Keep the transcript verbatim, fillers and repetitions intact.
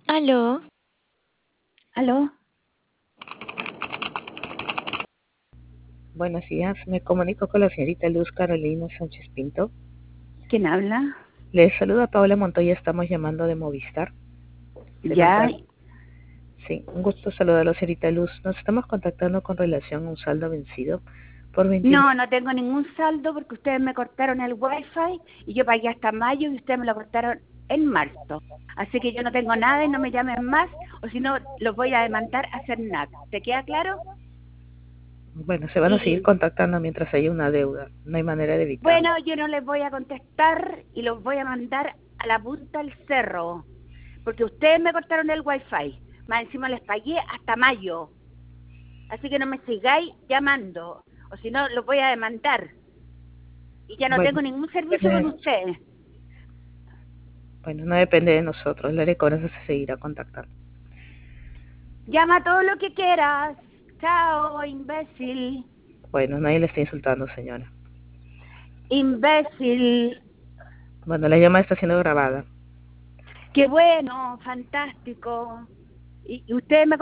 Aló, ¿Aló? Buenos días, me comunico con la señorita Luz Carolina Sánchez Pinto. ¿Quién habla? Les saluda Paola Montoya, estamos llamando de Movistar. De Ya. contar. Sí, un gusto saludarla, señorita Luz. Nos estamos contactando con relación a un saldo vencido por No, veintinueve. no tengo ningún saldo porque ustedes me cortaron el wifi y yo pagué hasta mayo y ustedes me lo cortaron en marzo. Así que yo no tengo nada y no me llamen más o si no los voy a demandar a hacer nada. ¿Te queda claro? Bueno, se van a seguir Y contactando mientras haya una deuda. No hay manera de evitarlo. bueno, yo no les voy a contestar y los voy a mandar a la punta del cerro porque ustedes me cortaron el wifi. Más encima les pagué hasta mayo. Así que no me sigáis llamando o si no los voy a demandar. Y ya no Bueno, tengo ningún servicio con depende- ustedes. bueno, no depende de nosotros. La de Cobranza se seguirá contactando. Llama todo lo que quieras. Chao, imbécil. Bueno, nadie le está insultando, señora. Imbécil. Bueno, la llamada está siendo grabada. Qué bueno, fantástico. Y, y ustedes me